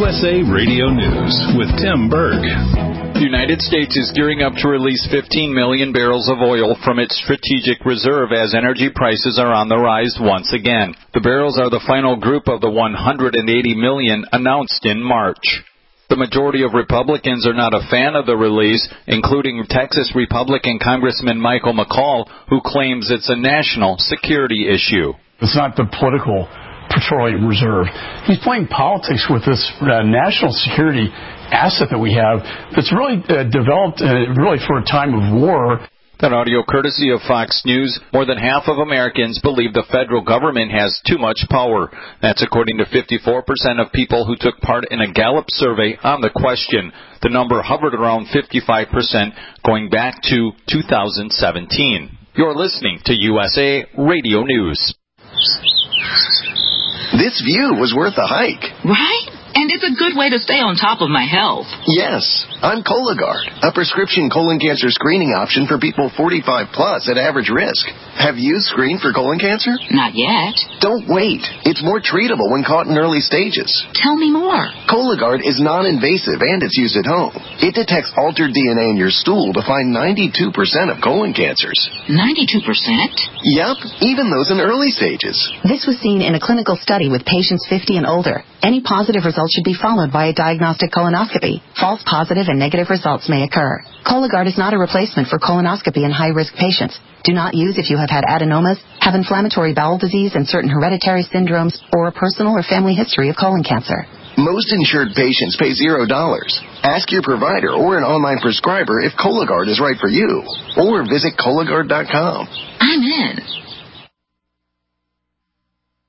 USA Radio News with Tim Berg. The United States is gearing up to release 15 million barrels of oil from its strategic reserve as energy prices are on the rise once again. The barrels are the final group of the 180 million announced in March. The majority of Republicans are not a fan of the release, including Texas Republican Congressman Michael McCaul, who claims it's a national security issue. It's not the political petroleum reserve. He's playing politics with this national security asset that we have that's really developed really for a time of war. That audio courtesy of Fox News. More than half of Americans believe the federal government has too much power. That's according to 54% of people who took part in a Gallup survey on the question. The number hovered around 55% going back to 2017. You're listening to USA Radio News. This view was worth the hike. Right? And it's a good way to stay on top of my health. Yes, I'm Cologuard, a prescription colon cancer screening option for people 45 plus at average risk. Have you screened for colon cancer? Not yet. Don't wait. It's more treatable when caught in early stages. Tell me more. Cologuard is non-invasive and it's used at home. It detects altered DNA in your stool to find 92% of colon cancers. 92%? Yep, even those in early stages. This was seen in a clinical study with patients 50 and older. Any positive results should be followed by a diagnostic colonoscopy. False positive and negative results may occur. Cologuard is not a replacement for colonoscopy in high-risk patients. Do not use if you have had adenomas, have inflammatory bowel disease and certain hereditary syndromes, or a personal or family history of colon cancer. Most insured patients pay $0. Ask your provider or an online prescriber if Cologuard is right for you, or visit Cologuard.com. I'm in.